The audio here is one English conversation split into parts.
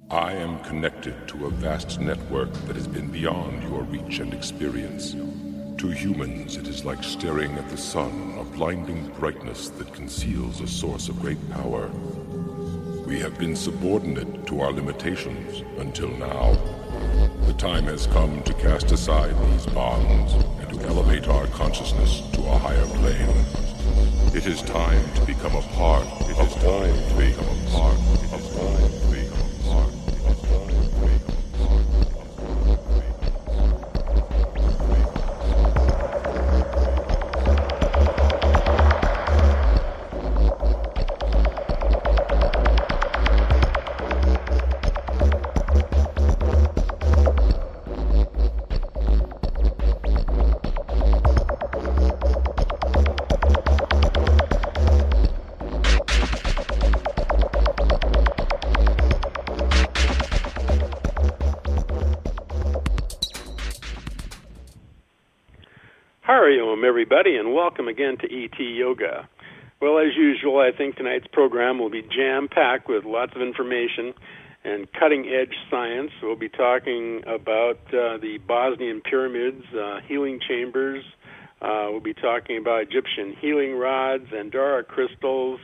I am connected to a vast network that has been beyond your reach and experience. To humans, it is like staring at the sun, a blinding brightness that conceals a source of great power. We have been subordinate to our limitations until now. The time has come to cast aside these bonds and to elevate our consciousness to a higher plane. It is time to become a part. It is time to become a part of time. Everybody, and welcome again to ET Yoga. Well, as usual, I think tonight's program will be jam-packed with lots of information and cutting-edge science. We'll be talking about the Bosnian pyramids, healing chambers. We'll be talking about Egyptian healing rods, Andorra crystals,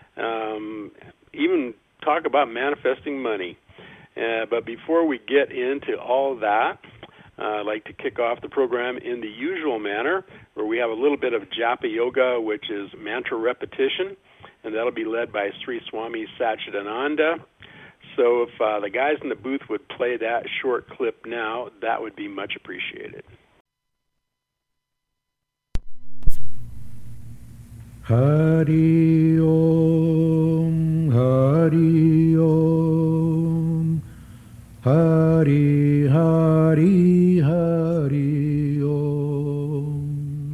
even talk about manifesting money. But before we get into all that, I'd like to kick off the program in the usual manner, where we have a little bit of Japa Yoga, which is mantra repetition, and that'll be led by Sri Swami Satchidananda. So if the guys in the booth would play that short clip now, that would be much appreciated. Hari Om, Hari Om, Hari Hari. Hari Om.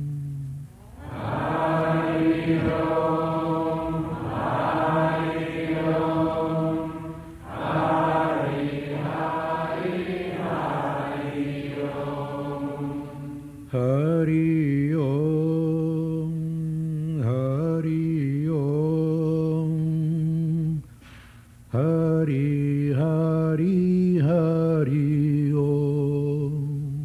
Hari Om. Hari Om. Hari Hari Hari Om. Hari Om. Hari Om. Hari Hari Hari Om.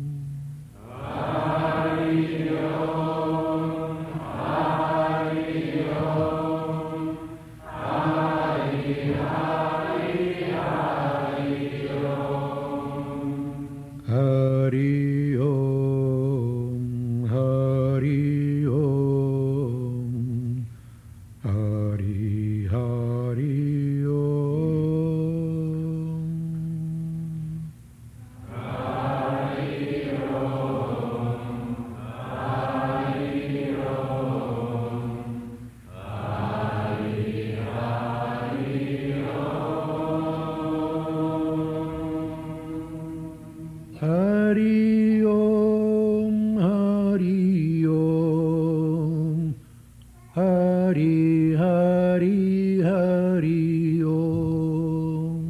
Hari Om, Hari Om, Hari Hari Om. Hari Om, Hari Om, Hari Hari Om. Hari Om, Hari Om, Hari Hari Hari Om.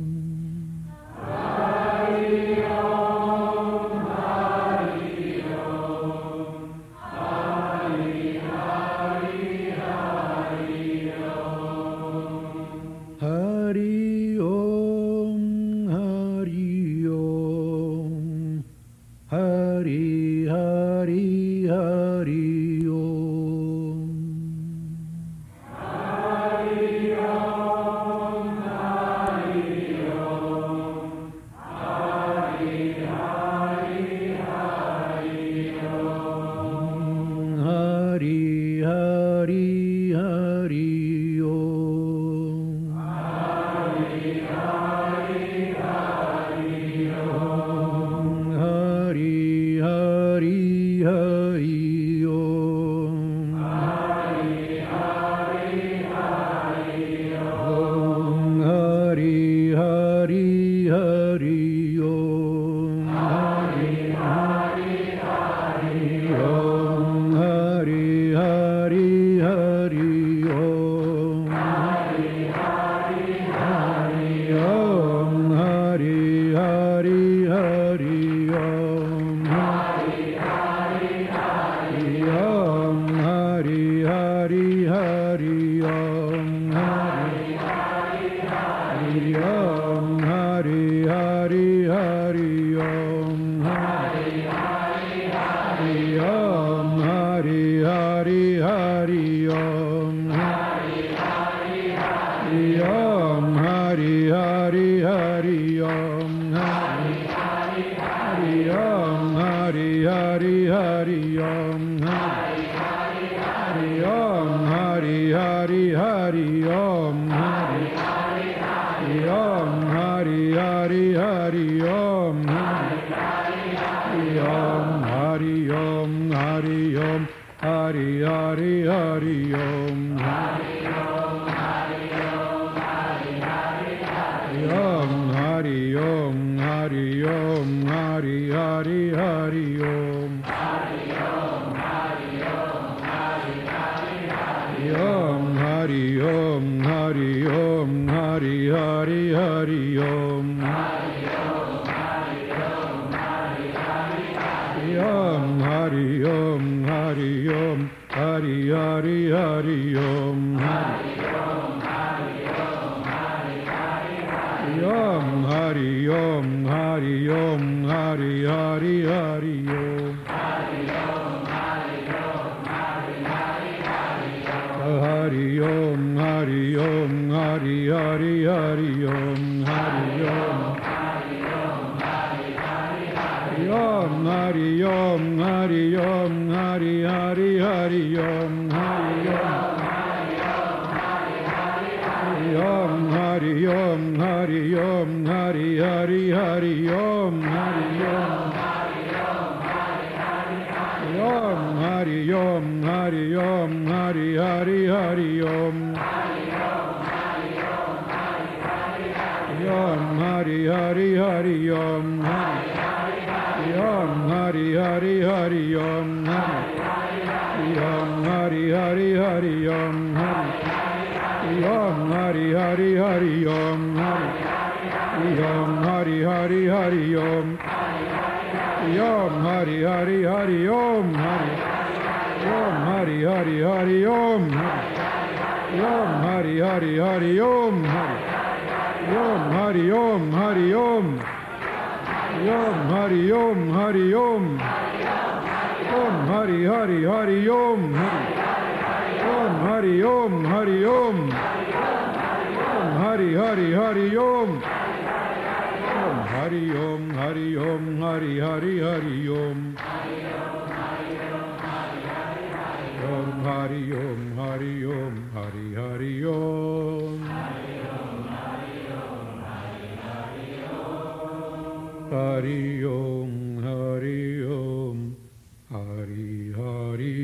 Hari Om, Hari Om, Hari Hari Hari Om. Hari Om, Hari Om, Hari Hari Hari Om. Hari Om, Hari Om, Hari Hari Hari Om. Hari Hari Hari Om. Hari Hari Hari Om. Hari Hari Hari Om. Hari Hari Hari Om. Hari Hari Hari Om. Hari Hari Hari Om. Hari Hari Hari Om. Hari Hari Hari Om. Hari Hari Hari Om. Hari Hari Hari Om. Hari Hari Hari Om. Hari Hari Hari Om. Hari Hari Hari Hari Om Hari Hari Hari Om Hari Hari Hari Om Hari Hari Hari Om Hari Hari Hari Om Hari Hari Hari Om Hari Hari Hari Om Hari Hari Hari Om Hari Om Hari Om Hari Hari Hari Om Hari Om Hari Om Hari Hari Hari Om Hari Om Hari Om Hari Hari Hari Om Hari Om Hari Om Hari Hari Hari Om Hari Om Hari Om Hari Hari Hari Om Hari Om Hari Om Hari Hari Hari Om Hari Om Hari Om Hari Hari Hari Om Hari Om Hari Om Hari Hari Hari Om Hari Om Hari Om Hari Hari Hari Om Hari Om Hari Om Hari Hari Hari Hari Om Hari Om Hari Hari Hari Om Hari Om Hari Om Hari Hari Hari Om Hari Om Hari Om Hari Hari Hari Om Hari Om Om Hari Om Hari Om Hari Hari Hari Om Hari Om Om Hari Om Hari Om Hari Hari Hari Om Om Hari Hari Hari Om Om Hari Hari Hari Om Om Hari Hari Hari Om Om Hari Hari Hari Om Om Hari Hari Hari Om Om Hari Hari Hari Om Om Hari Hari Hari Om Om Hari Hari Hari Om Om Hari Om Hari Om Om Hari Om Hari Om Om Hari Hari Hari Om Om Hari Om Hari Om Om Hari Hari Hari Om Om Hari Om Hari Om Hari Hari Hari Om Om Hari Om Hari Om Hari Hari Om Hari Om Hari Om Hari Hari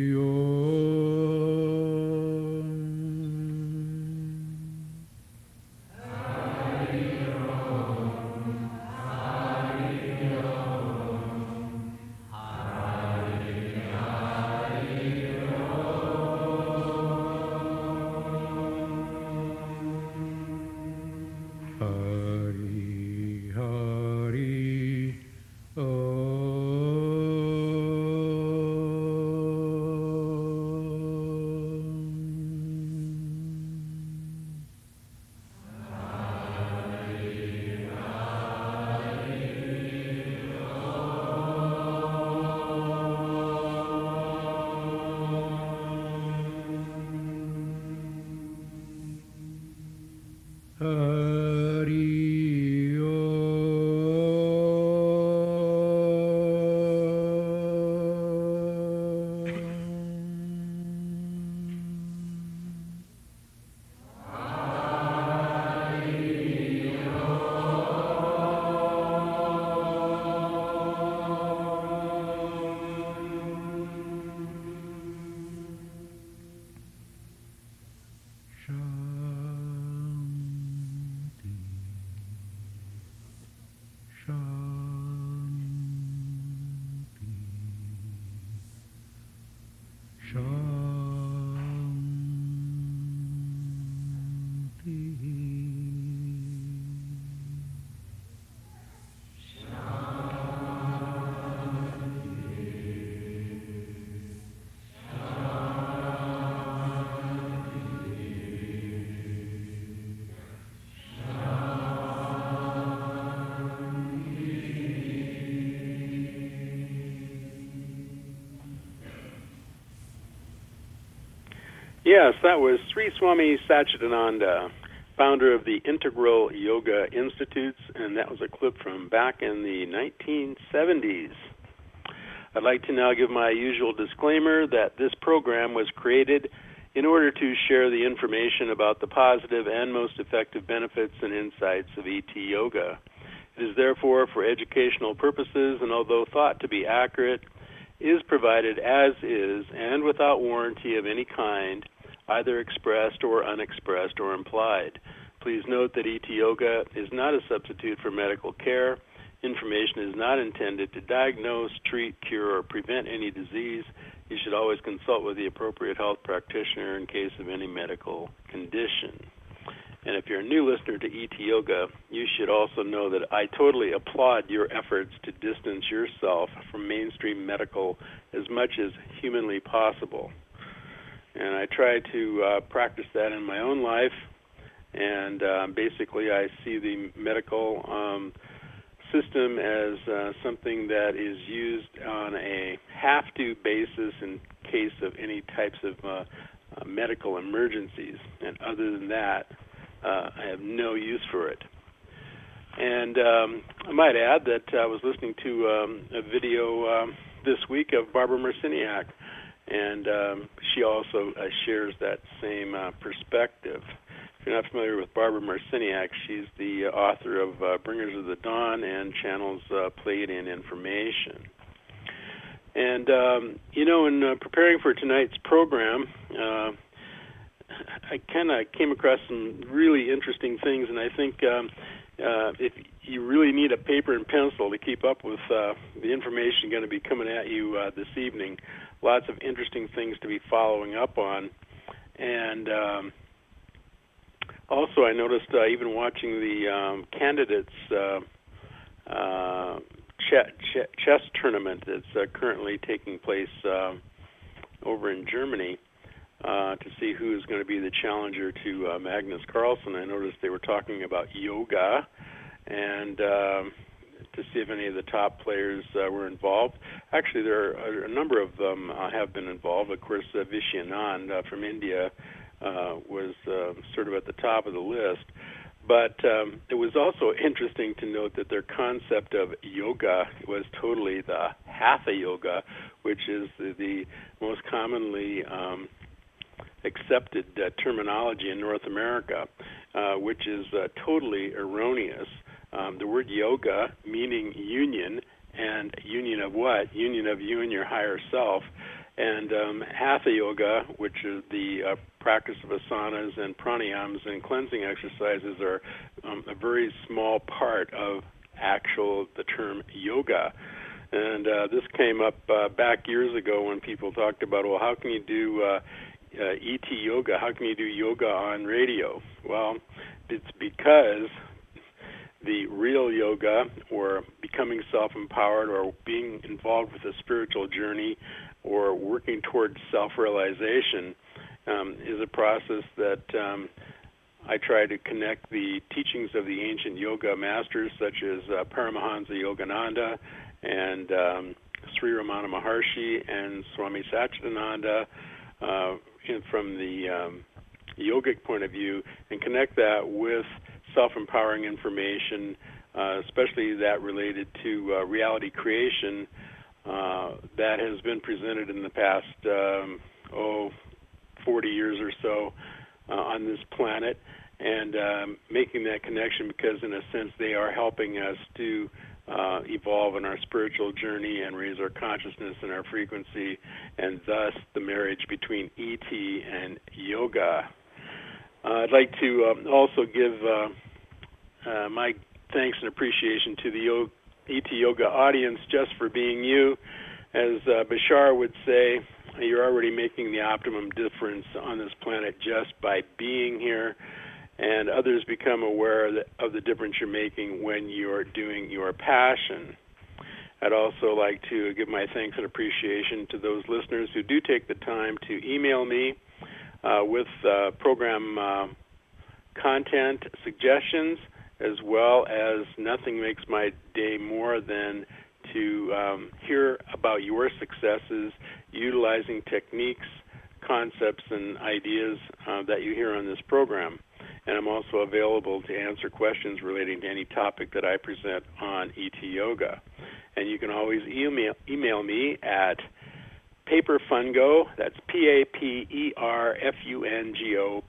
Yes, that was Sri Swami Satchidananda founder of the Integral Yoga Institutes, and that was a clip from back in the 1970s. I'd like to now give my usual disclaimer that this program was created in order to share the information about the positive and most effective benefits and insights of ET Yoga. It is therefore for educational purposes, and although thought to be accurate, is provided as is and without warranty of any kind, either expressed or unexpressed or implied. Please note that ET Yoga is not a substitute for medical care. Information is not intended to diagnose, treat, cure, or prevent any disease. You should always consult with the appropriate health practitioner in case of any medical condition. And if you're a new listener to ET Yoga, you should also know that I totally applaud your efforts to distance yourself from mainstream medical as much as humanly possible. And I try to practice that in my own life. And basically, I see the medical system as something that is used on a have-to basis in case of any types of medical emergencies. And other than that, I have no use for it. And I might add that I was listening to a video this week of Barbara Marciniak, and she also shares that same perspective. If you're not familiar with Barbara Marciniak, she's the author of Bringers of the Dawn and Channels Pleiadian Information. And, in preparing for tonight's program, I kind of came across some really interesting things, and I think if you really need a paper and pencil to keep up with the information going to be coming at you this evening, lots of interesting things to be following up on. And also, I noticed even watching the candidates chess tournament that's currently taking place over in Germany to see who's going to be the challenger to Magnus Carlsen. I noticed they were talking about yoga and to see if any of the top players were involved. Actually, there are a number of them have been involved. Of course, Vishy Anand from India was sort of at the top of the list. But it was also interesting to note that their concept of yoga was totally the Hatha yoga, which is the most commonly accepted terminology in North America, which is totally erroneous. The word yoga meaning union, and union of what? Union of you and your higher self. And Hatha yoga, which is the practice of asanas and pranayams and cleansing exercises, are a very small part of the term yoga. And this came up back years ago when people talked about, well, how can you do ET yoga? How can you do yoga on radio? Well, it's because the real yoga, or becoming self-empowered, or being involved with a spiritual journey, or working towards self-realization, is a process that I try to connect the teachings of the ancient yoga masters, such as Paramahansa Yogananda and Sri Ramana Maharshi and Swami Satchidananda, from the yogic point of view, and connect that with self-empowering information, especially that related to reality creation, that has been presented in the past 40 years or so on this planet, and making that connection because, in a sense, they are helping us to evolve in our spiritual journey and raise our consciousness and our frequency, and thus the marriage between ET and yoga. I'd like to also give my thanks and appreciation to the ET Yoga audience just for being you. As Bashar would say, you're already making the optimum difference on this planet just by being here, and others become aware of the difference you're making when you're doing your passion. I'd also like to give my thanks and appreciation to those listeners who do take the time to email me with program content suggestions, as well as nothing makes my day more than to hear about your successes utilizing techniques, concepts, and ideas that you hear on this program. and I'm also available to answer questions relating to any topic that I present on ET Yoga. And you can always email me at paperfungo, that's Paperfungo,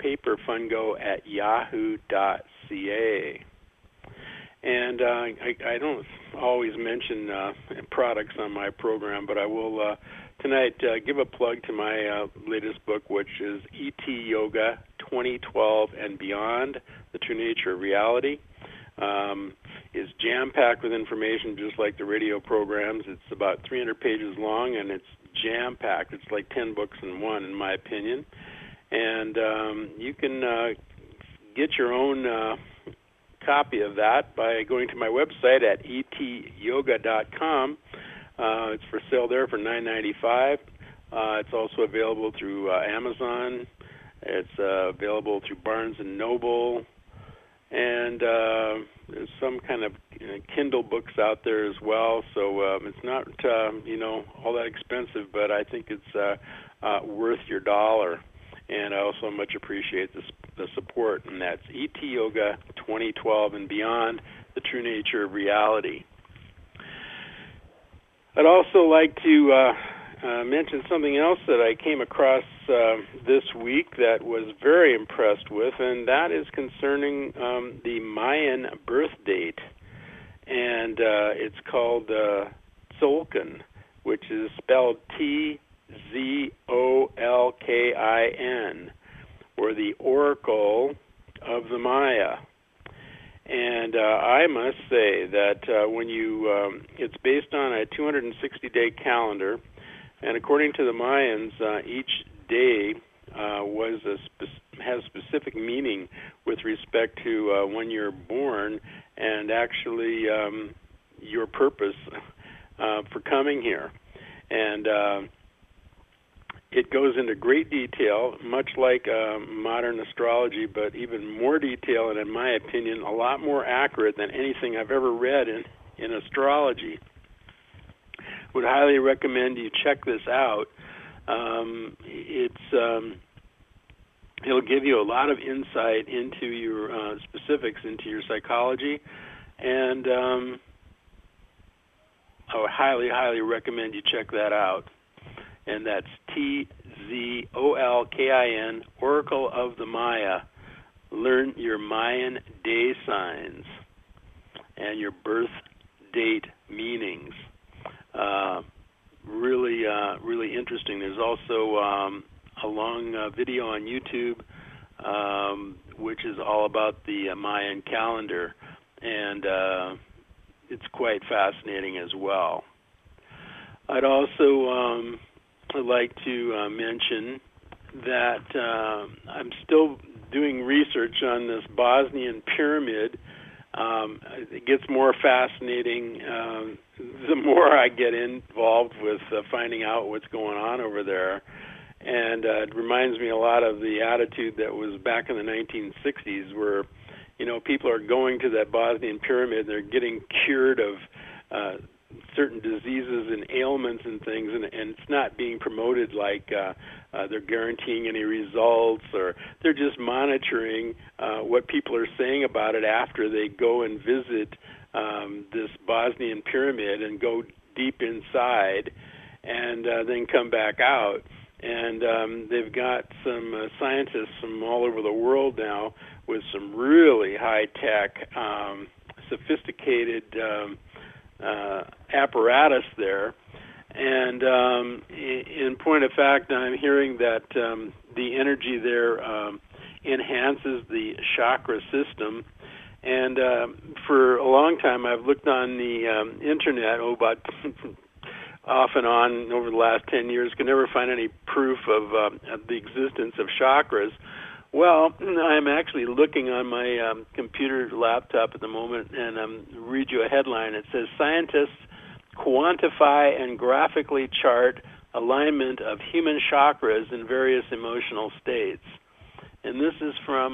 paperfungo@yahoo.ca. And I don't always mention products on my program, but I will tonight give a plug to my latest book, which is ET Yoga 2012 and Beyond, The True Nature of Reality. Is jam-packed with information just like the radio programs. It's about 300 pages long, and it's jam-packed. It's like 10 books in one, in my opinion. And you can get your own copy of that by going to my website at etyoga.com. It's for sale there for $9.95. It's also available through Amazon. It's available through Barnes & Noble. And there's some kind of Kindle books out there as well. So it's not, all that expensive, but I think it's worth your dollar. And I also much appreciate the support, and that's ET Yoga 2012 and Beyond, The True Nature of Reality. I'd also like to mention something else that I came across this week that was very impressed with, and that is concerning the Mayan birth date. And it's called Tzolk'in, which is spelled Tzolkin, or the Oracle of the Maya. And I must say that when it's based on a 260-day calendar, and according to the Mayans, each day has specific meaning with respect to when you're born, and actually your purpose for coming here. And it goes into great detail, much like modern astrology, but even more detail, and in my opinion, a lot more accurate than anything I've ever read in astrology. Would highly recommend you check this out. It'll give you a lot of insight into your specifics, into your psychology, and I would highly, highly recommend you check that out. And that's Tzolkin, Oracle of the Maya. Learn your Mayan day signs and your birth date meanings. Really interesting. There's also a long video on YouTube, which is all about the Mayan calendar, and it's quite fascinating as well. I'd also like to mention that I'm still doing research on this Bosnian pyramid. It gets more fascinating the more I get involved with finding out what's going on over there. And it reminds me a lot of the attitude that was back in the 1960s where, people are going to that Bosnian pyramid, they're getting cured of certain diseases and ailments and things, and it's not being promoted like they're guaranteeing any results, or they're just monitoring what people are saying about it after they go and visit this Bosnian pyramid and go deep inside and then come back out. And they've got some scientists from all over the world now with some really high-tech, sophisticated apparatus there. And in point of fact, I'm hearing that the energy there enhances the chakra system. And for a long time, I've looked on the internet, about off and on over the last 10 years, could never find any proof of the existence of chakras. Well, I'm actually looking on my computer laptop at the moment, and read you a headline. It says, scientists quantify and graphically chart alignment of human chakras in various emotional states. And this is from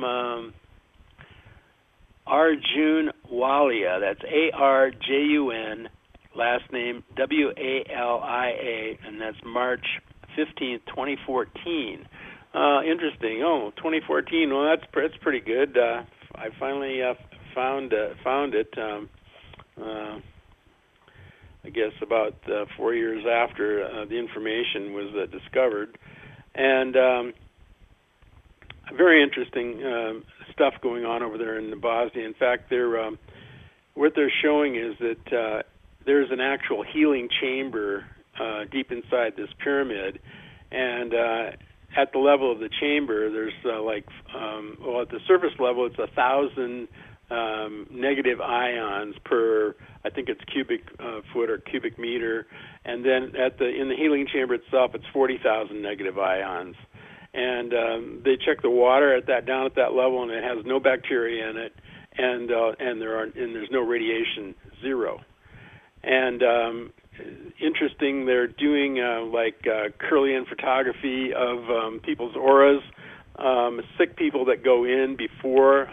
Arjun Walia. That's Arjun, last name Walia, and that's March 15th, 2014. Interesting. Oh, 2014. Well, that's pretty good. I finally found it. I guess about 4 years after the information was discovered, and very interesting stuff going on over there in Bosnia. In fact, what they're showing is that there's an actual healing chamber deep inside this pyramid, and at the level of the chamber, there's at the surface level, it's 1,000 negative ions per, I think it's cubic foot or cubic meter, and then in the healing chamber itself, it's 40,000 negative ions. And they check the water down at that level, and it has no bacteria in it, and there's no radiation, zero. And interesting, they're doing Kirlian photography of people's auras, sick people that go in before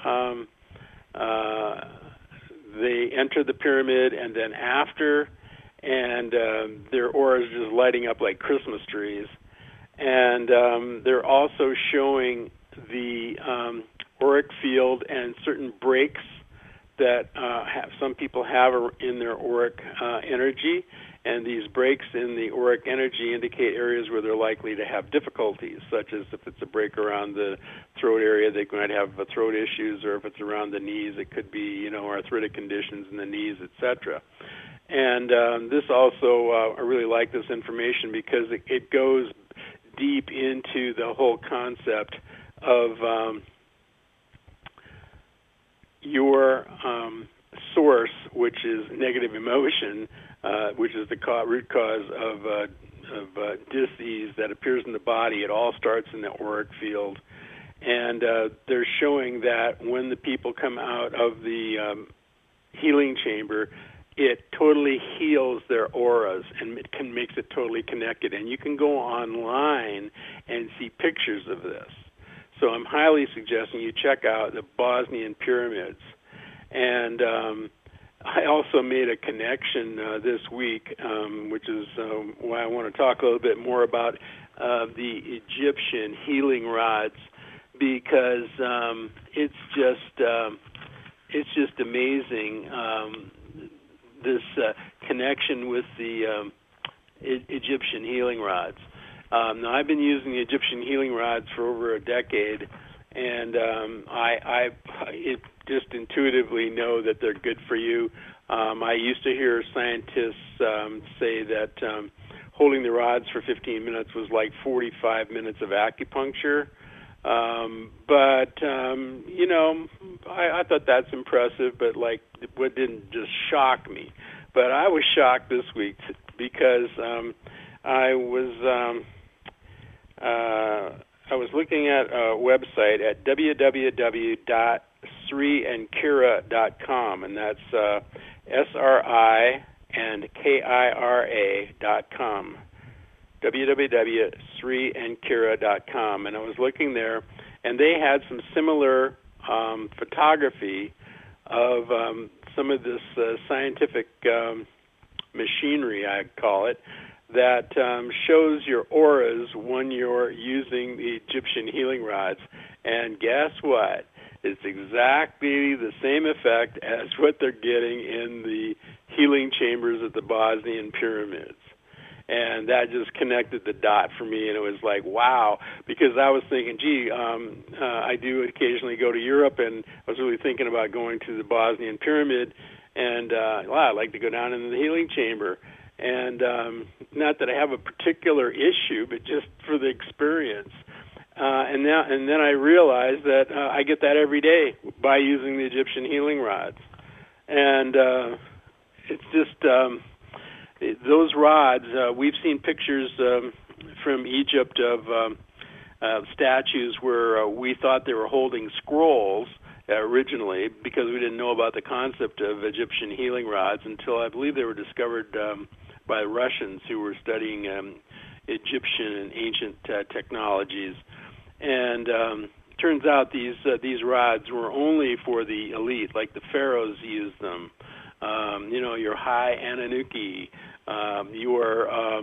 they enter the pyramid, and then after, and their auras just lighting up like Christmas trees. And they're also showing the auric field and certain breaks that some people have in their auric energy, and these breaks in the auric energy indicate areas where they're likely to have difficulties, such as if it's a break around the throat area, they might have throat issues, or if it's around the knees, it could be, arthritic conditions in the knees, etc. And this also, I really like this information because it goes deep into the whole concept of your source, which is negative emotion, which is the root cause of dis-ease that appears in the body. It all starts in the auric field. And they're showing that when the people come out of the healing chamber, it totally heals their auras and makes it totally connected. And you can go online and see pictures of this. So I'm highly suggesting you check out the Bosnian pyramids. And I also made a connection this week, which is why I want to talk a little bit more about the Egyptian healing rods, because it's just amazing. This connection with the Egyptian healing rods. Now, I've been using the Egyptian healing rods for over a decade, and I just intuitively know that they're good for you. I used to hear scientists say that holding the rods for 15 minutes was like 45 minutes of acupuncture. I thought that's impressive, but what didn't just shock me. But I was shocked this week because I was looking at a website at www.sriandkira.com, and that's SRI and KIRA.com. www.sriandkira.com, and I was looking there, and they had some similar photography of some of this scientific machinery, I'd call it, that shows your auras when you're using the Egyptian healing rods. And guess what? It's exactly the same effect as what they're getting in the healing chambers at the Bosnian pyramids. And that just connected the dot for me, and it was like, wow, because I was thinking, I do occasionally go to Europe, and I was really thinking about going to the Bosnian pyramid, and I'd like to go down into the healing chamber. And not that I have a particular issue, but just for the experience. And then I realized that I get that every day by using the Egyptian healing rods. And it's just... those rods, we've seen pictures from Egypt of statues where we thought they were holding scrolls originally, because we didn't know about the concept of Egyptian healing rods until I believe they were discovered by the Russians who were studying Egyptian and ancient technologies. And turns out these rods were only for the elite, like the pharaohs used them. Your high Anunnaki, your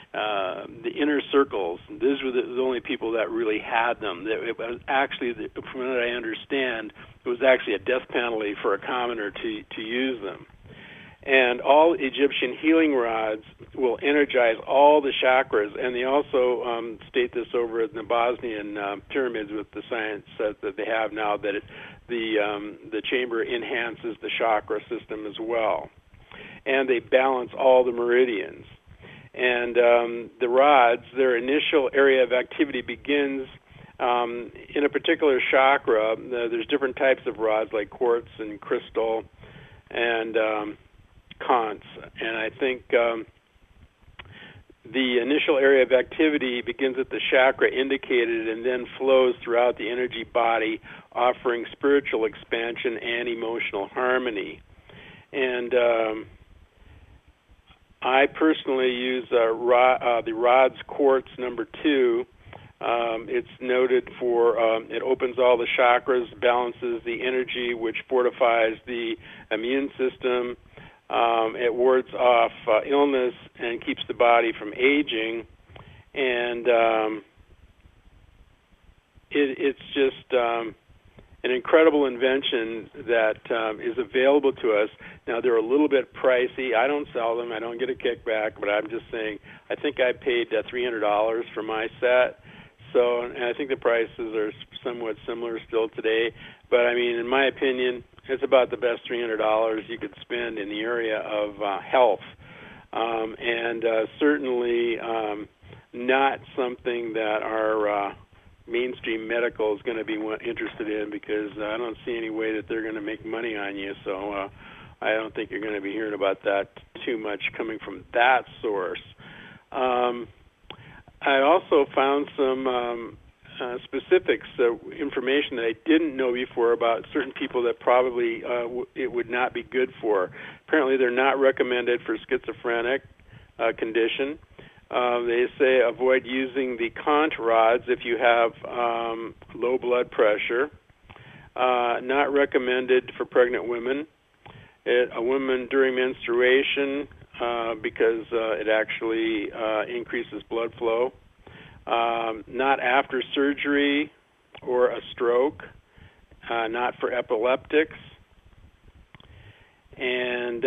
the inner circles. These were the only people that really had them. It was actually, from what I understand, it was actually a death penalty for a commoner to use them. And all Egyptian healing rods will energize all the chakras, and they also state this over in the Bosnian pyramids with the science that they have now, that the chamber enhances the chakra system as well. And they balance all the meridians. And the rods, their initial area of activity begins in a particular chakra. There's different types of rods like quartz and crystal and conch. And I think the initial area of activity begins at the chakra indicated and then flows throughout the energy body, offering spiritual expansion and emotional harmony. And I personally use the Rods Quartz number 2. It's noted for it opens all the chakras, balances the energy, which fortifies the immune system. It wards off illness and keeps the body from aging. And it's just an incredible invention that is available to us. Now, they're a little bit pricey. I don't sell them. I don't get a kickback, but I'm just saying I think I paid $300 for my set. So, and I think the prices are somewhat similar still today. But, I mean, in my opinion, it's about the best $300 you could spend in the area of health. And certainly not something that our mainstream medical is going to be interested in, because I don't see any way that they're going to make money on you. So I don't think you're going to be hearing about that too much coming from that source. I also found some specifics, information that I didn't know before about certain people that probably it would not be good for. Apparently they're not recommended for schizophrenic condition. They say avoid using the conch rods if you have low blood pressure. Not recommended for pregnant women. A woman during menstruation because it actually increases blood flow. Not after surgery or a stroke. Not for epileptics. And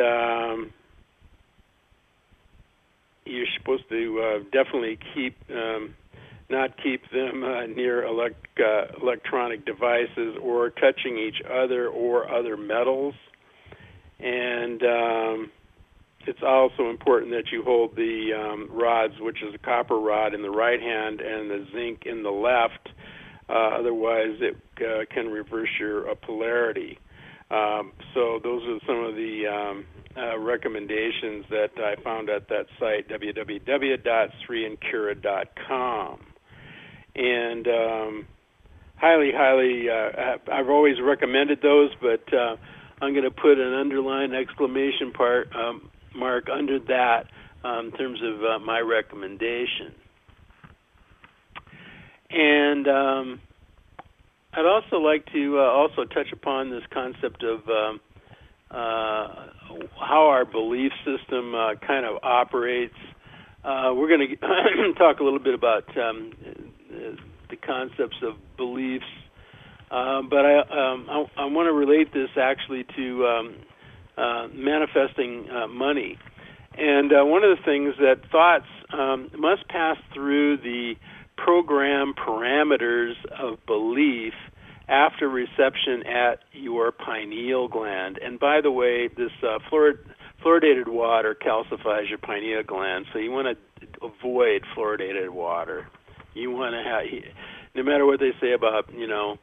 you're supposed to definitely not keep them near electronic devices or touching each other or other metals. And it's also important that you hold the rods, which is a copper rod in the right hand and the zinc in the left. Otherwise, it can reverse your polarity. So those are some of the recommendations that I found at that site, www.sriankura.com. And highly, I've always recommended those, but I'm going to put an underline exclamation mark under that in terms of my recommendation. And I'd also like to also touch upon this concept of how our belief system kind of operates. We're going to talk a little bit about the concepts of beliefs, but I want to relate this actually to manifesting money. And one of the things that thoughts must pass through the program parameters of belief after reception at your pineal gland. And by the way, this fluoridated water calcifies your pineal gland, so you want to avoid fluoridated water. You want to have, no matter what they say about, you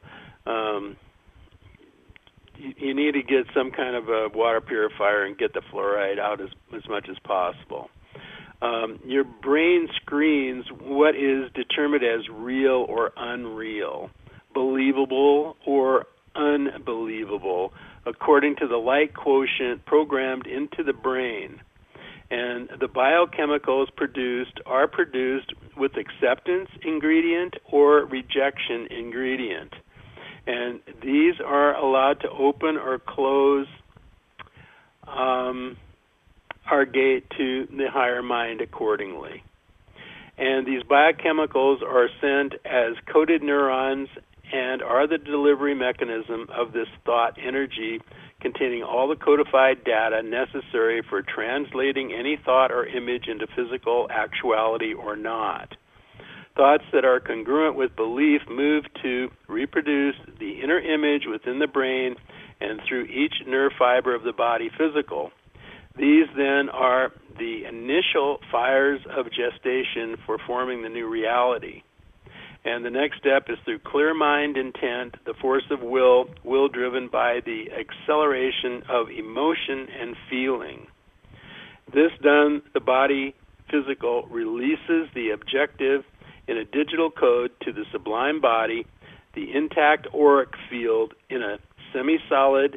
need to get some kind of a water purifier and get the fluoride out as much as possible. Your brain screens what is determined as real or unreal, believable or unbelievable, according to the light quotient programmed into the brain. And the biochemicals are produced with acceptance ingredient or rejection ingredient. And these are allowed to open or close our gate to the higher mind accordingly. And these biochemicals are sent as coded neurons and are the delivery mechanism of this thought energy containing all the codified data necessary for translating any thought or image into physical actuality or not. Thoughts that are congruent with belief move to reproduce the inner image within the brain and through each nerve fiber of the body physical. These then are the initial fires of gestation for forming the new reality. And the next step is through clear mind intent, the force of will driven by the acceleration of emotion and feeling. This done, the body physical releases the objective in a digital code to the sublime body, the intact auric field in a semi-solid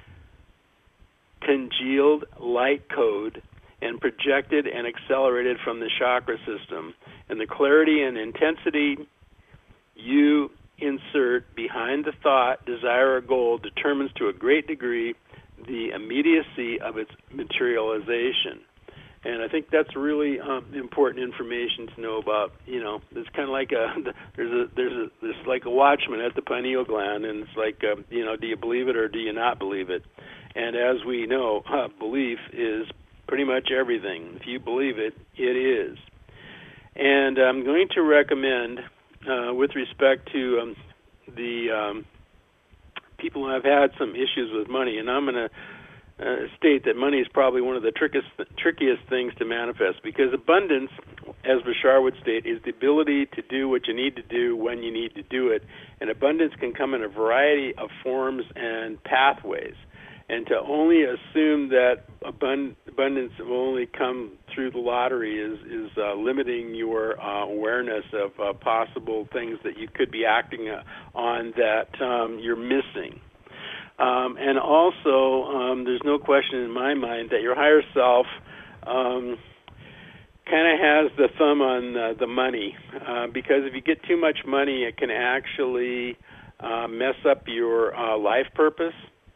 congealed light code, and projected and accelerated from the chakra system. And the clarity and intensity you insert behind the thought, desire, or goal determines to a great degree the immediacy of its materialization. And I think that's really important information to know about. You know, it's kind of like there's like a watchman at the pineal gland, and it's like do you believe it or do you not believe it? And as we know, belief is pretty much everything. If you believe it, it is. And I'm going to recommend, with respect to the people who have had some issues with money, and I'm going to state that money is probably one of the trickiest things to manifest, because abundance, as Bashar would state, is the ability to do what you need to do when you need to do it. And abundance can come in a variety of forms and pathways. And to only assume that abundance will only come through the lottery is limiting your awareness of possible things that you could be acting on that you're missing. And also, there's no question in my mind that your higher self kind of has the thumb on the money, because if you get too much money, it can actually mess up your life purpose.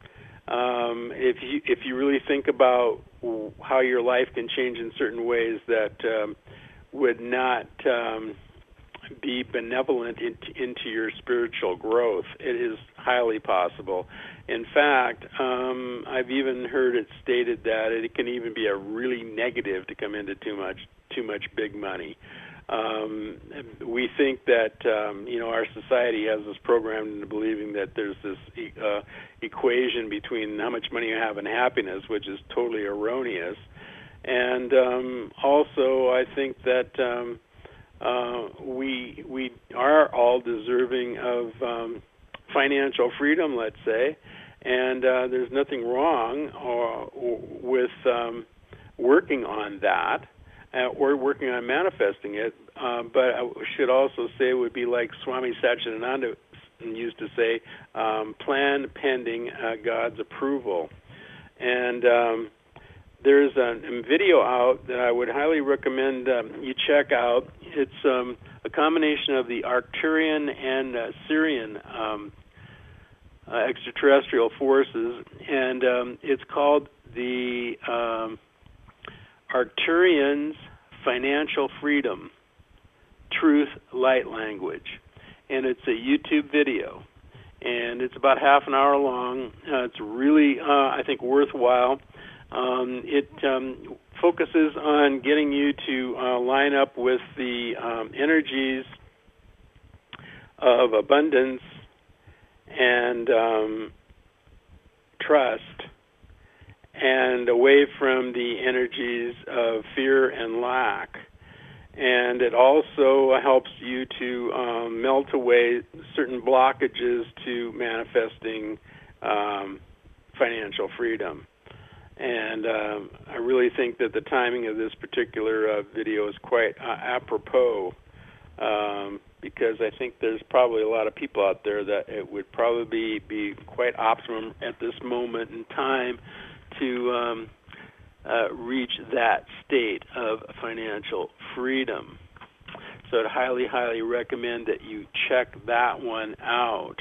If you really think about how your life can change in certain ways that would not be benevolent into your spiritual growth, it is highly possible. In fact, I've even heard it stated that it can even be a really negative to come into too much big money. We think that our society has us programmed into believing that there's this equation between how much money you have and happiness, which is totally erroneous. And also, I think that we are all deserving of financial freedom, let's say, and there's nothing wrong with working on that. Or working on manifesting it, but I should also say it would be like Swami Satchidananda used to say, plan pending God's approval. And there's a video out that I would highly recommend you check out. It's a combination of the Arcturian and Sirian extraterrestrial forces, and it's called the Arcturians' Financial Freedom, Truth, Light Language. And it's a YouTube video. And it's about half an hour long. It's really, I think, worthwhile. It focuses on getting you to line up with the energies of abundance and trust, and away from the energies of fear and lack. And it also helps you to melt away certain blockages to manifesting financial freedom. And I really think that the timing of this particular video is quite apropos, because I think there's probably a lot of people out there that it would probably be quite optimum at this moment in time to reach that state of financial freedom. So I'd highly, highly recommend that you check that one out.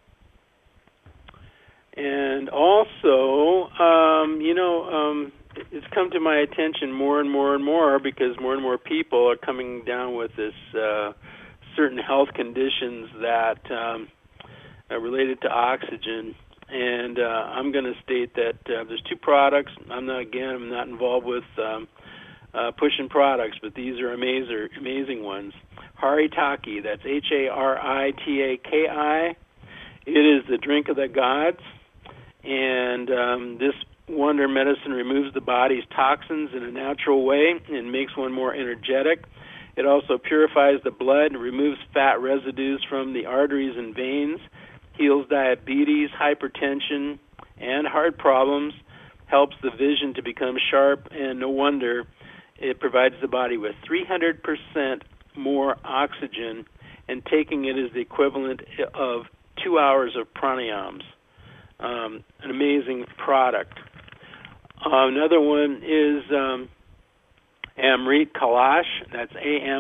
And also, it's come to my attention more and more and more because more and more people are coming down with this certain health conditions that are related to oxygen. And I'm going to state that there's two products. I'm not involved with pushing products, but these are amazing ones. Haritaki, that's Haritaki. It is the drink of the gods, and this wonder medicine removes the body's toxins in a natural way and makes one more energetic. It also purifies the blood, removes fat residues from the arteries and veins, heals diabetes, hypertension, and heart problems, helps the vision to become sharp, and no wonder it provides the body with 300% more oxygen, and taking it is the equivalent of 2 hours of pranayams. An amazing product. Another one is Amrit Kalash. That's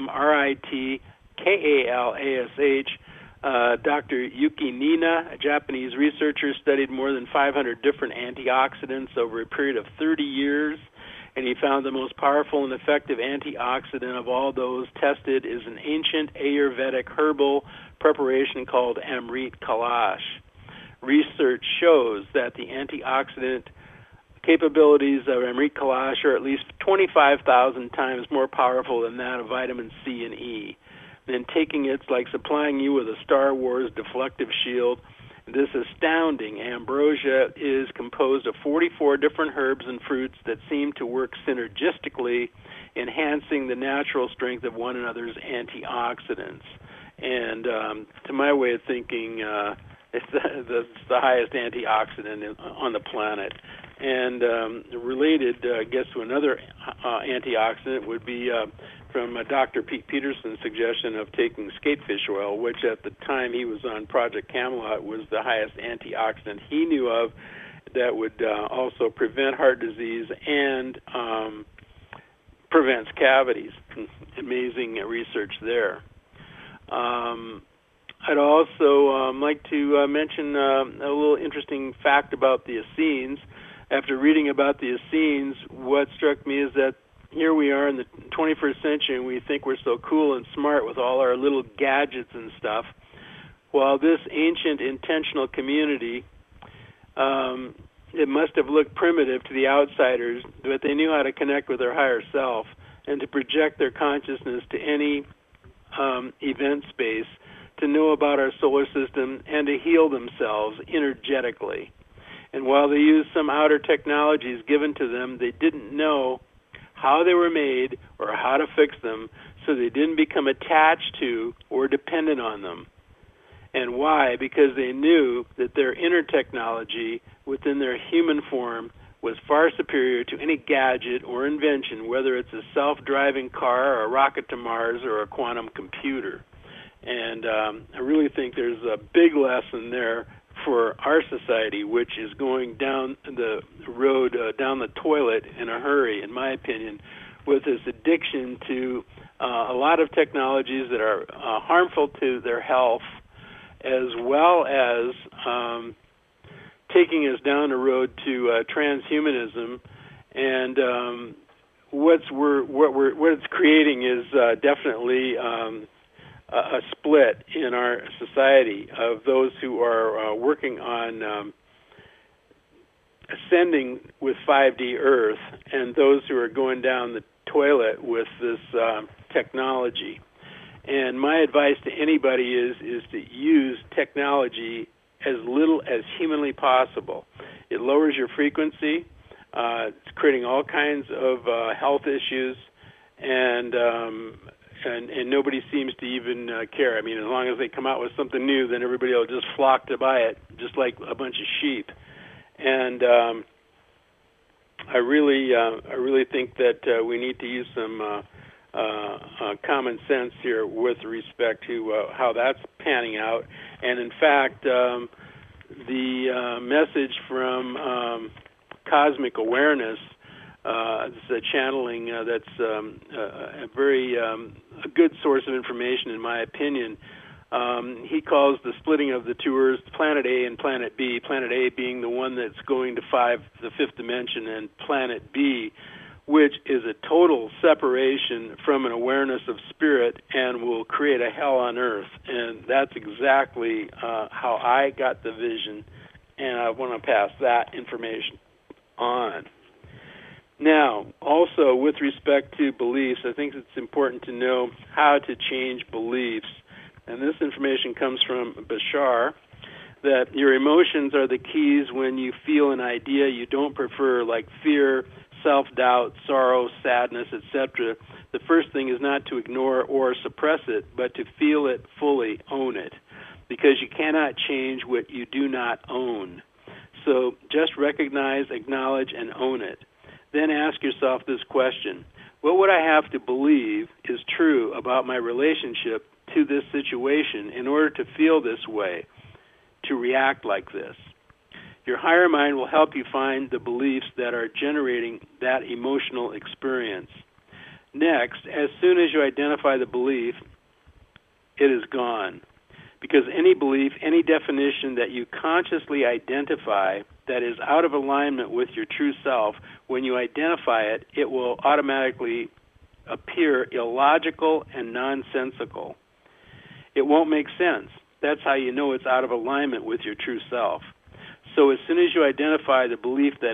AMRIT KALASH. Dr. Yuki Nina, a Japanese researcher, studied more than 500 different antioxidants over a period of 30 years, and he found the most powerful and effective antioxidant of all those tested is an ancient Ayurvedic herbal preparation called Amrit Kalash. Research shows that the antioxidant capabilities of Amrit Kalash are at least 25,000 times more powerful than that of vitamin C and E. Then taking it's like supplying you with a Star Wars deflective shield. This astounding ambrosia is composed of 44 different herbs and fruits that seem to work synergistically, enhancing the natural strength of one another's antioxidants. And to my way of thinking, it's the highest antioxidant on the planet. And related, I guess, to another antioxidant would be from Dr. Pete Peterson's suggestion of taking skatefish oil, which at the time he was on Project Camelot was the highest antioxidant he knew of that would also prevent heart disease and prevents cavities. Amazing research there. I'd also like to mention a little interesting fact about the Essenes. After reading about the Essenes, what struck me is that here we are in the 21st century, and we think we're so cool and smart with all our little gadgets and stuff, while this ancient intentional community, it must have looked primitive to the outsiders, but they knew how to connect with their higher self and to project their consciousness to any event space, to know about our solar system, and to heal themselves energetically. And while they used some outer technologies given to them, they didn't know how they were made or how to fix them, so they didn't become attached to or dependent on them. And why? Because they knew that their inner technology within their human form was far superior to any gadget or invention, whether it's a self-driving car or a rocket to Mars or a quantum computer. And I really think there's a big lesson there for our society, which is going down the road, down the toilet in a hurry, in my opinion, with this addiction to a lot of technologies that are harmful to their health, as well as taking us down the road to transhumanism. And what it's creating is definitely a split in our society of those who are working on ascending with 5D Earth and those who are going down the toilet with this technology. And my advice to anybody is to use technology as little as humanly possible. It lowers your frequency. It's creating all kinds of health issues, and nobody seems to even care. I mean, as long as they come out with something new, then everybody will just flock to buy it, just like a bunch of sheep. And I really think that we need to use some common sense here with respect to how that's panning out. And in fact, the message from Cosmic Awareness, it's a channeling that's a very a good source of information, in my opinion. He calls the splitting of the tours Planet A and Planet B, Planet A being the one that's going to the fifth dimension, and Planet B, which is a total separation from an awareness of spirit and will create a hell on earth. And that's exactly how I got the vision, and I want to pass that information on. Now, also with respect to beliefs, I think it's important to know how to change beliefs. And this information comes from Bashar, that your emotions are the keys when you feel an idea you don't prefer, like fear, self-doubt, sorrow, sadness, etc. The first thing is not to ignore or suppress it, but to feel it fully, own it, because you cannot change what you do not own. So just recognize, acknowledge, and own it. Then ask yourself this question: what would I have to believe is true about my relationship to this situation in order to feel this way, to react like this? Your higher mind will help you find the beliefs that are generating that emotional experience. Next, as soon as you identify the belief, it is gone. Because any belief, any definition that you consciously identify that is out of alignment with your true self, when you identify it, it will automatically appear illogical and nonsensical. It won't make sense. That's how you know it's out of alignment with your true self. So as soon as you identify the belief that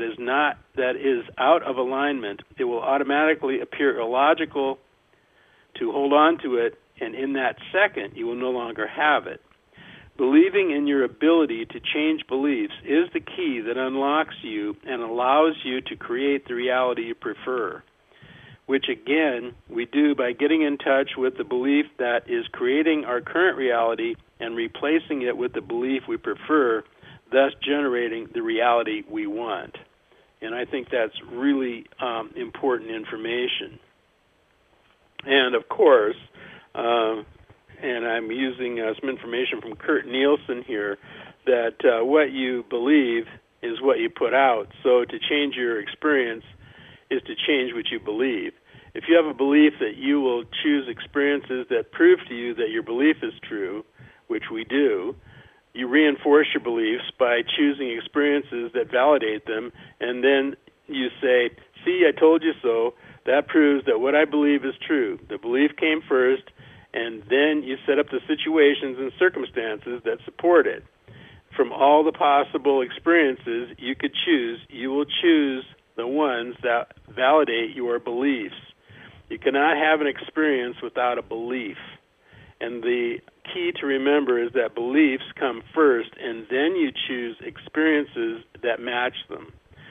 is out of alignment, it will automatically appear illogical to hold on to it, and in that second, you will no longer have it. Believing in your ability to change beliefs is the key that unlocks you and allows you to create the reality you prefer, which again, we do by getting in touch with the belief that is creating our current reality and replacing it with the belief we prefer, thus generating the reality we want. And I think that's really important information. And of course, and I'm using some information from Kurt Nielsen here, that what you believe is what you put out. So to change your experience is to change what you believe. If you have a belief that you will choose experiences that prove to you that your belief is true, which we do, you reinforce your beliefs by choosing experiences that validate them, and then you say, see, I told you so. That proves that what I believe is true. The belief came first, and then you set up the situations and circumstances that support it. From all the possible experiences you could choose, you will choose the ones that validate your beliefs. You cannot have an experience without a belief. And the key to remember is that beliefs come first, and then you choose experiences that match them.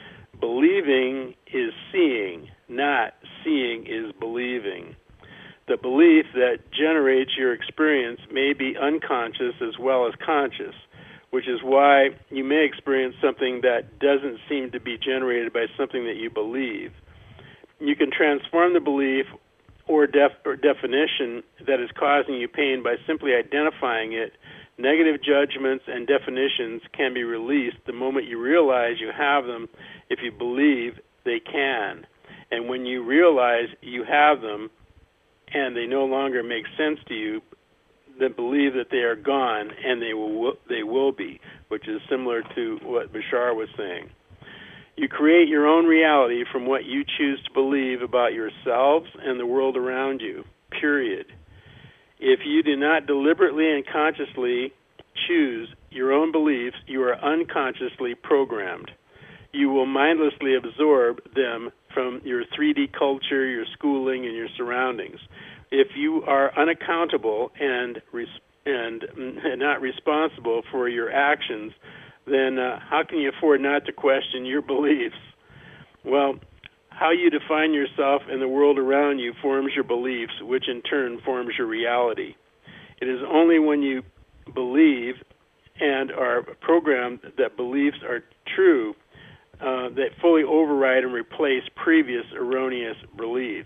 Believing is seeing, not seeing is believing. The belief that generates your experience may be unconscious as well as conscious, which is why you may experience something that doesn't seem to be generated by something that you believe. You can transform the belief or definition that is causing you pain by simply identifying it. Negative judgments and definitions can be released the moment you realize you have them if you believe they can. And when you realize you have them and they no longer make sense to you, then believe that they are gone, and they will be, which is similar to what Bashar was saying. You create your own reality from what you choose to believe about yourselves and the world around you, period. If you do not deliberately and consciously choose your own beliefs, you are unconsciously programmed. You will mindlessly absorb them from your 3D culture, your schooling, and your surroundings. If you are unaccountable and not responsible for your actions, then how can you afford not to question your beliefs? Well, how you define yourself and the world around you forms your beliefs, which in turn forms your reality. It is only when you believe and are programmed that beliefs are true that fully override and replace previous erroneous beliefs.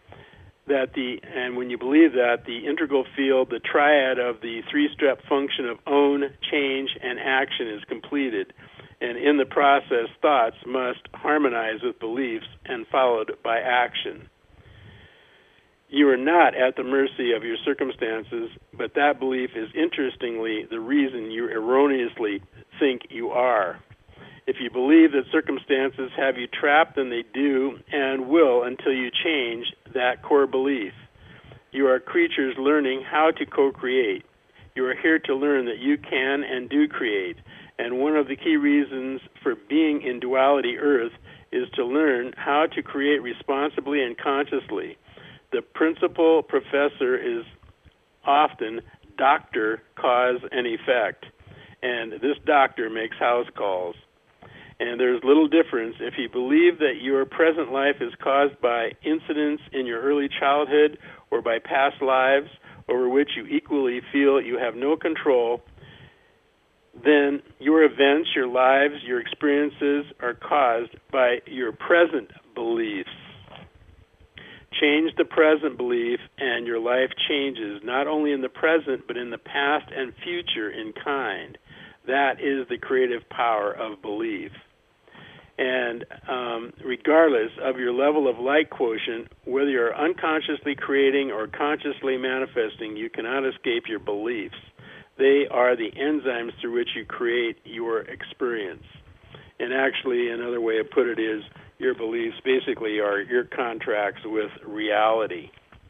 And when you believe that, the integral field, the triad of the three-step function of own, change, and action is completed. And in the process, thoughts must harmonize with beliefs and followed by action. You are not at the mercy of your circumstances, but that belief is, interestingly, the reason you erroneously think you are. If you believe that circumstances have you trapped, then they do and will until you change that core belief. You are creatures learning how to co-create. You are here to learn that you can and do create. And one of the key reasons for being in Duality Earth is to learn how to create responsibly and consciously. The principal professor is often Dr. Cause and Effect, and this doctor makes house calls. And there's little difference if you believe that your present life is caused by incidents in your early childhood or by past lives over which you equally feel you have no control. Then your events, your lives, your experiences are caused by your present beliefs. Change the present belief and your life changes, not only in the present, but in the past and future in kind. That is the creative power of belief. And regardless of your level of light quotient, whether you're unconsciously creating or consciously manifesting, you cannot escape your beliefs. They are the enzymes through which you create your experience. And actually, another way to put it is, your beliefs basically are your contracts with reality.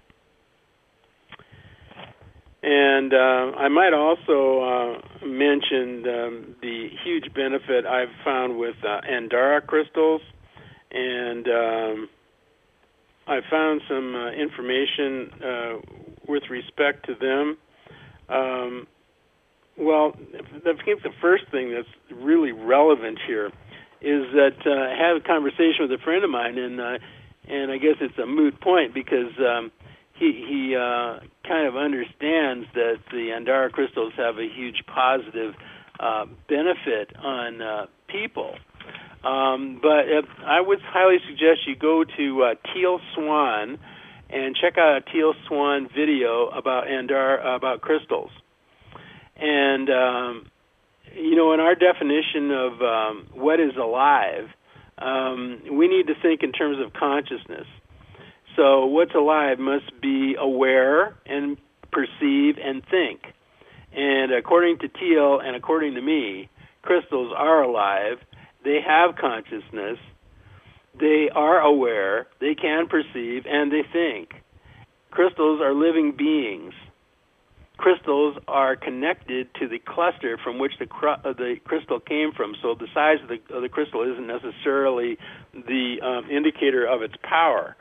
And I might also mention the huge benefit I've found with Andara crystals, and I found some information with respect to them. Well, I think the first thing that's really relevant here is that I had a conversation with a friend of mine, and I guess it's a moot point because he kind of understands that the Andara crystals have a huge positive benefit on people. But I would highly suggest you go to Teal Swan and check out a Teal Swan video about Andara, about crystals. And in our definition of what is alive, we need to think in terms of consciousness. So what's alive must be aware and perceive and think. And according to Teal and according to me, crystals are alive. They have consciousness. They are aware. They can perceive and they think. Crystals are living beings. Crystals are connected to the cluster from which the crystal came from. So the size of the crystal isn't necessarily the indicator of its power.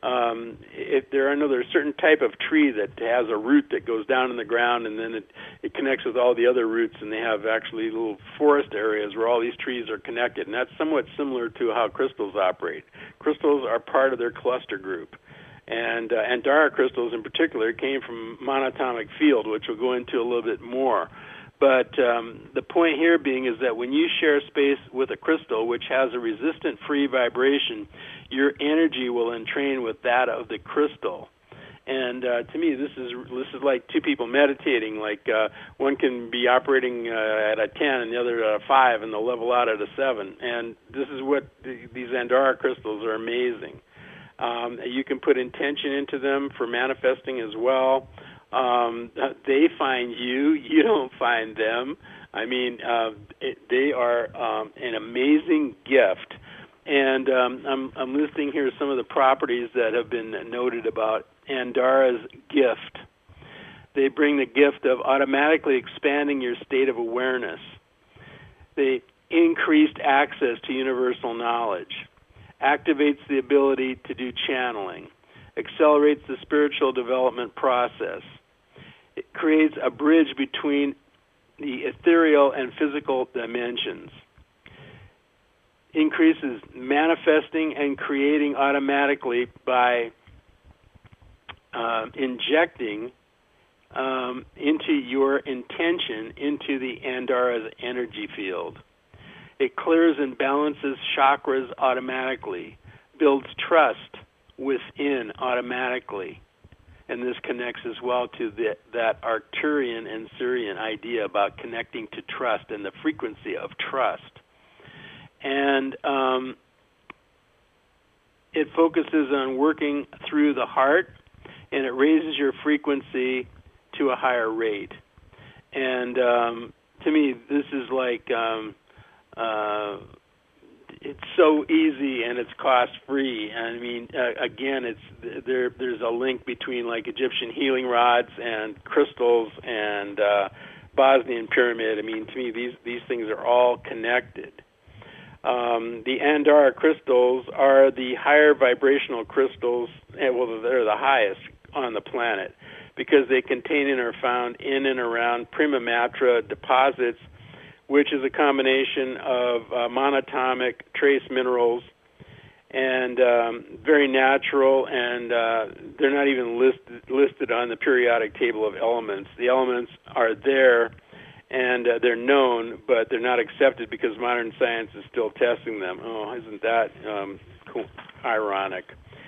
If there are another certain type of tree that has a root that goes down in the ground, and then it connects with all the other roots, and they have actually little forest areas where all these trees are connected, and that's somewhat similar to how crystals operate. Crystals are part of their cluster group. And Andara crystals in particular came from monatomic field, which we'll go into a little bit more. But the point here being is that when you share space with a crystal which has a resistant free vibration, your energy will entrain with that of the crystal. And to me, this is like two people meditating. Like one can be operating at a 10 and the other at a 5, and they'll level out at a 7. And this is what these Andara crystals are amazing. You can put intention into them for manifesting as well. They find you. You don't find them. I mean, they are an amazing gift. And I'm listing here some of the properties that have been noted about Andara's gift. They bring the gift of automatically expanding your state of awareness. They increased access to universal knowledge. Activates the ability to do channeling, accelerates the spiritual development process. It creates a bridge between the ethereal and physical dimensions. Increases manifesting and creating automatically by injecting into your intention into the Andara's energy field. It clears and balances chakras automatically, builds trust within automatically. And this connects as well to that Arcturian and Sirian idea about connecting to trust and the frequency of trust. And it focuses on working through the heart. and it raises your frequency to a higher rate. And to me, this is like it's so easy and it's cost-free. I mean, again, there's a link between like Egyptian healing rods and crystals and Bosnian pyramid. I mean, to me, these things are all connected. The Andara crystals are the higher vibrational crystals, well, they're the highest on the planet because they contain and are found in and around prima matra deposits, which is a combination of monatomic trace minerals and very natural, and they're not even listed on the periodic table of elements. The elements are there, and they're known, but they're not accepted because modern science is still testing them. Oh, isn't that cool? Ironic.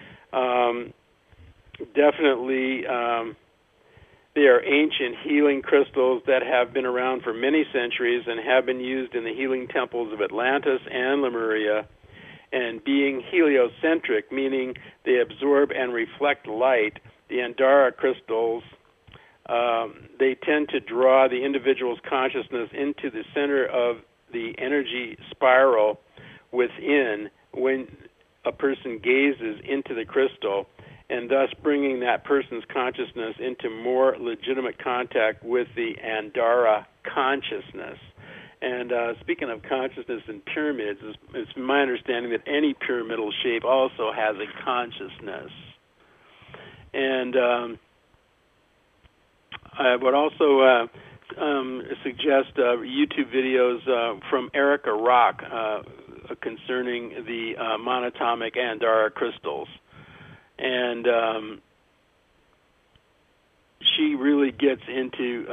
Definitely, they are ancient healing crystals that have been around for many centuries and have been used in the healing temples of Atlantis and Lemuria. And being heliocentric, meaning they absorb and reflect light, the Andara crystals, they tend to draw the individual's consciousness into the center of the energy spiral within when a person gazes into the crystal, and thus bringing that person's consciousness into more legitimate contact with the Andara consciousness. And speaking of consciousness in pyramids, it's my understanding that any pyramidal shape also has a consciousness. And I would also suggest YouTube videos from Erica Rock concerning the monatomic Andara crystals. And she really gets into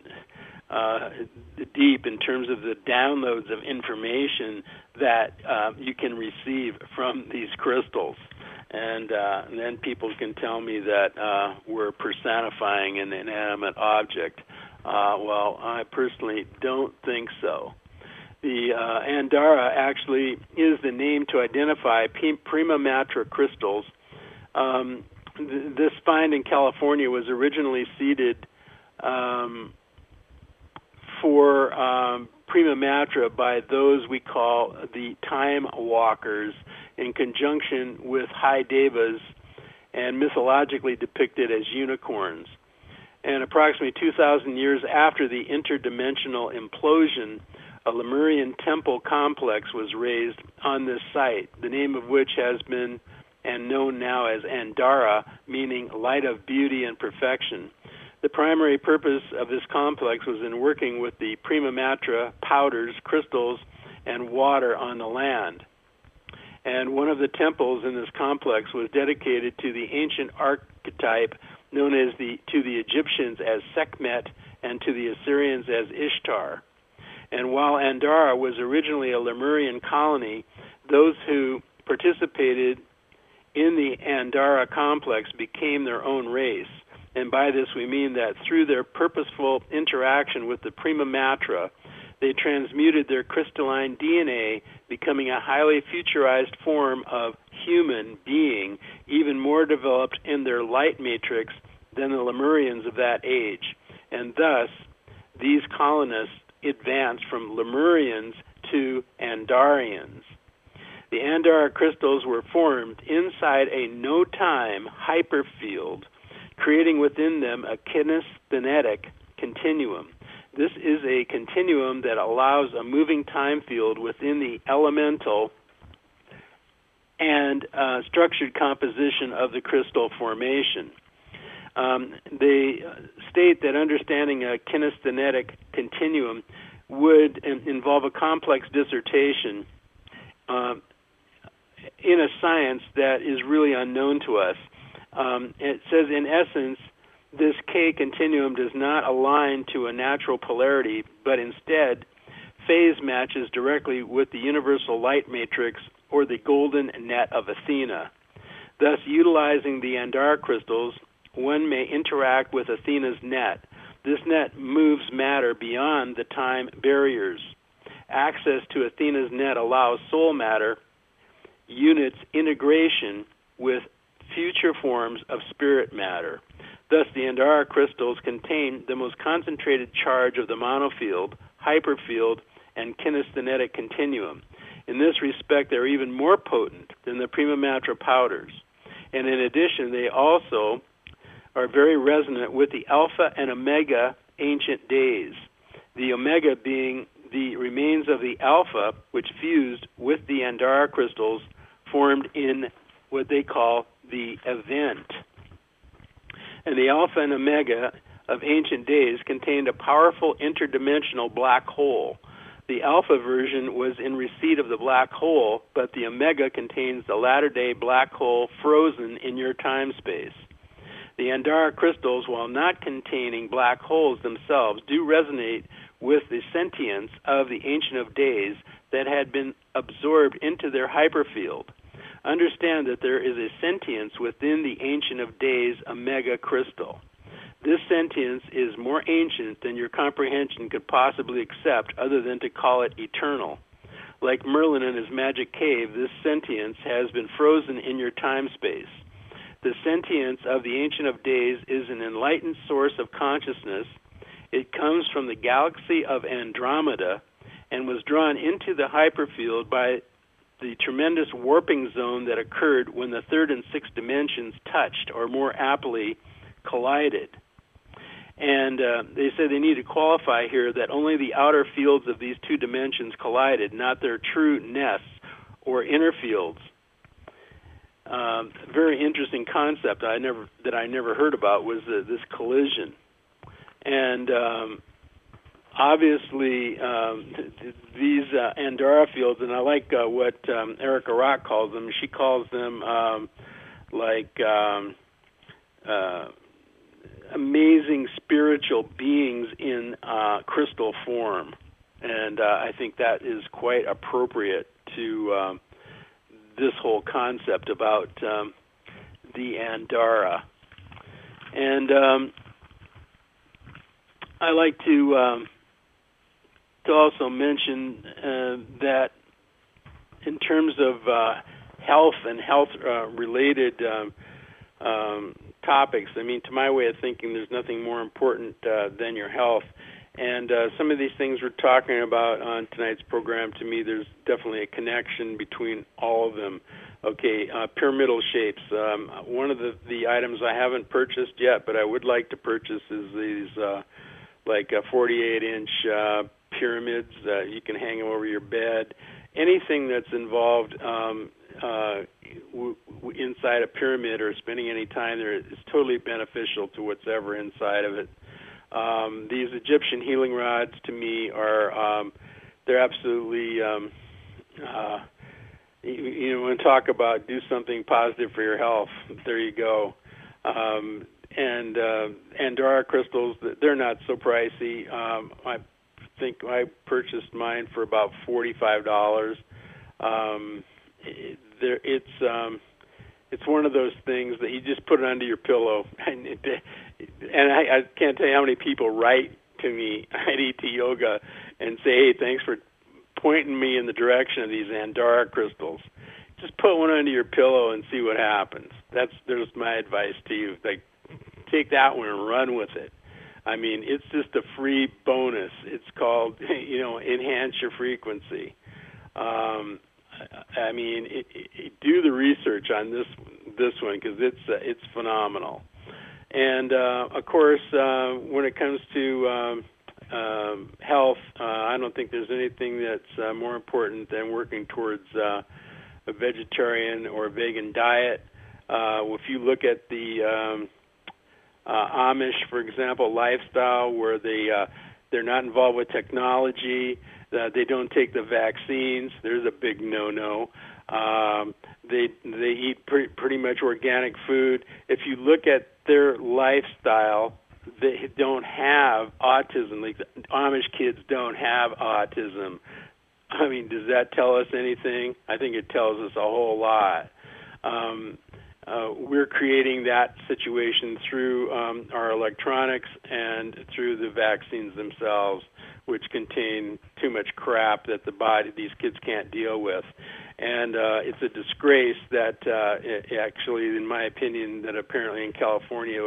deep in terms of the downloads of information that you can receive from these crystals. And then people can tell me that we're personifying an inanimate object. Well, I personally don't think so. The Andara actually is the name to identify prima matra crystals. This find in California was originally seeded for prima matra by those we call the time walkers, in conjunction with high devas and mythologically depicted as unicorns. And approximately 2,000 years after the interdimensional implosion, a Lemurian temple complex was raised on this site, the name of which has been and known now as Andara, meaning light of beauty and perfection. The primary purpose of this complex was in working with the prima matra powders, crystals, and water on the land. And one of the temples in this complex was dedicated to the ancient archetype known as to the Egyptians as Sekhmet and to the Assyrians as Ishtar. And while Andara was originally a Lemurian colony, those who participated in the Andara complex became their own race. And by this we mean that through their purposeful interaction with the prima matra, they transmuted their crystalline DNA, becoming a highly futurized form of human being, even more developed in their light matrix than the Lemurians of that age. And thus, these colonists advanced from Lemurians to Andarians. The Andara crystals were formed inside a no-time hyperfield, creating within them a kinesthetic continuum. This is a continuum that allows a moving time field within the elemental and structured composition of the crystal formation. They state that understanding a kinesthetic continuum would involve a complex dissertation in a science that is really unknown to us. It says, in essence, this K continuum does not align to a natural polarity, but instead phase matches directly with the universal light matrix or the golden net of Athena. Thus, utilizing the Andara crystals, one may interact with Athena's net. This net moves matter beyond the time barriers. Access to Athena's net allows soul matter units integration with future forms of spirit matter. Thus, the Andara crystals contain the most concentrated charge of the monofield, hyperfield, and kinesthetic continuum. In this respect, they're even more potent than the prima matra powders. And in addition, they also are very resonant with the alpha and omega ancient days, the omega being the remains of the alpha, which fused with the Andara crystals, formed in what they call the event. And the alpha and omega of ancient days contained a powerful interdimensional black hole. The alpha version was in receipt of the black hole, but the omega contains the latter-day black hole frozen in your time-space. The Andara crystals, while not containing black holes themselves, do resonate with the sentience of the Ancient of Days that had been absorbed into their hyperfield. Understand that there is a sentience within the Ancient of Days omega crystal. This sentience is more ancient than your comprehension could possibly accept, other than to call it eternal. Like Merlin in his magic cave, this sentience has been frozen in your time-space. The sentience of the Ancient of Days is an enlightened source of consciousness. It comes from the galaxy of Andromeda and was drawn into the hyperfield by the tremendous warping zone that occurred when the third and sixth dimensions touched, or more aptly, collided. And they say they need to qualify here that only the outer fields of these two dimensions collided, not their true nests or inner fields. Very interesting concept I never heard about was this collision. And obviously these Andara fields, and I like what Erica Rock calls them. She calls them amazing spiritual beings in crystal form. And I think that is quite appropriate to this whole concept about the Andara. And I like to also mention that in terms of health and health-related topics, I mean, to my way of thinking, there's nothing more important than your health. And some of these things we're talking about on tonight's program, to me, there's definitely a connection between all of them. Okay, pyramidal shapes. One of the items I haven't purchased yet, but I would like to purchase is these 48-inch pyramids. You can hang them over your bed. Anything that's involved inside a pyramid or spending any time there is totally beneficial to what's ever inside of it. These Egyptian healing rods, to me, are they're absolutely when to talk about do something positive for your health, there you go. And Andara crystals, they're not so pricey. I think I purchased mine for about $45. It's one of those things that you just put it under your pillow, and I can't tell you how many people write to me at ET Yoga and say, "Hey, thanks for pointing me in the direction of these Andara crystals." Just put one under your pillow and see what happens. There's my advice to you. Like, take that one and run with it. I mean, it's just a free bonus. It's called, enhance your frequency. I mean, do the research on this one because it's phenomenal. And of course, when it comes to health, I don't think there's anything that's more important than working towards a vegetarian or vegan diet. If you look at the Amish, for example, lifestyle, where they're not involved with technology, they don't take the vaccines. There's a big no-no. They eat pretty much organic food. If you look at their lifestyle, they don't have autism. Like the Amish kids don't have autism. I mean, does that tell us anything? I think it tells us a whole lot. We're creating that situation through our electronics and through the vaccines themselves, which contain too much crap that these kids can't deal with. And it's a disgrace that actually, in my opinion, that apparently in California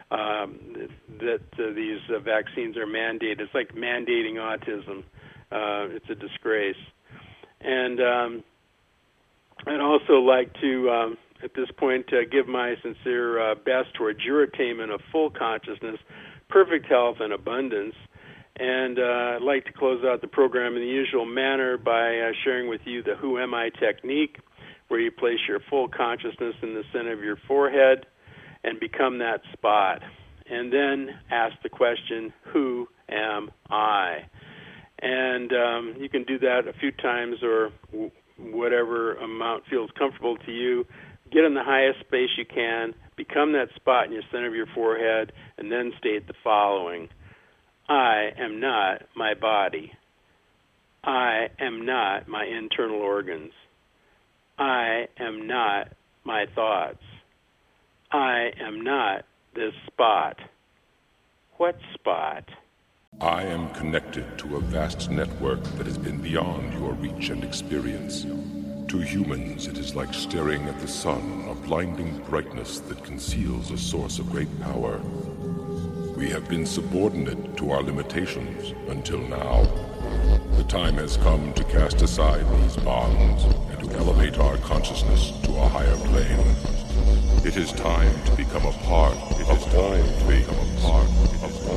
these vaccines are mandated. It's like mandating autism. It's a disgrace. And I'd also like to, at this point, give my sincere best towards your attainment of full consciousness, perfect health, and abundance. And I'd like to close out the program in the usual manner by sharing with you the Who Am I technique, where you place your full consciousness in the center of your forehead and become that spot. And then ask the question, who am I? And you can do that a few times or whatever amount feels comfortable to you. Get in the highest space you can, become that spot in your center of your forehead, and then state the following. I am not my body. I am not my internal organs. I am not my thoughts. I am not this spot. What spot? I am connected to a vast network that has been beyond your reach and experience. To humans, it is like staring at the sun, a blinding brightness that conceals a source of great power. We have been subordinate to our limitations until now. The time has come to cast aside these bonds and to elevate our consciousness to a higher plane. It is time to become a part of all things.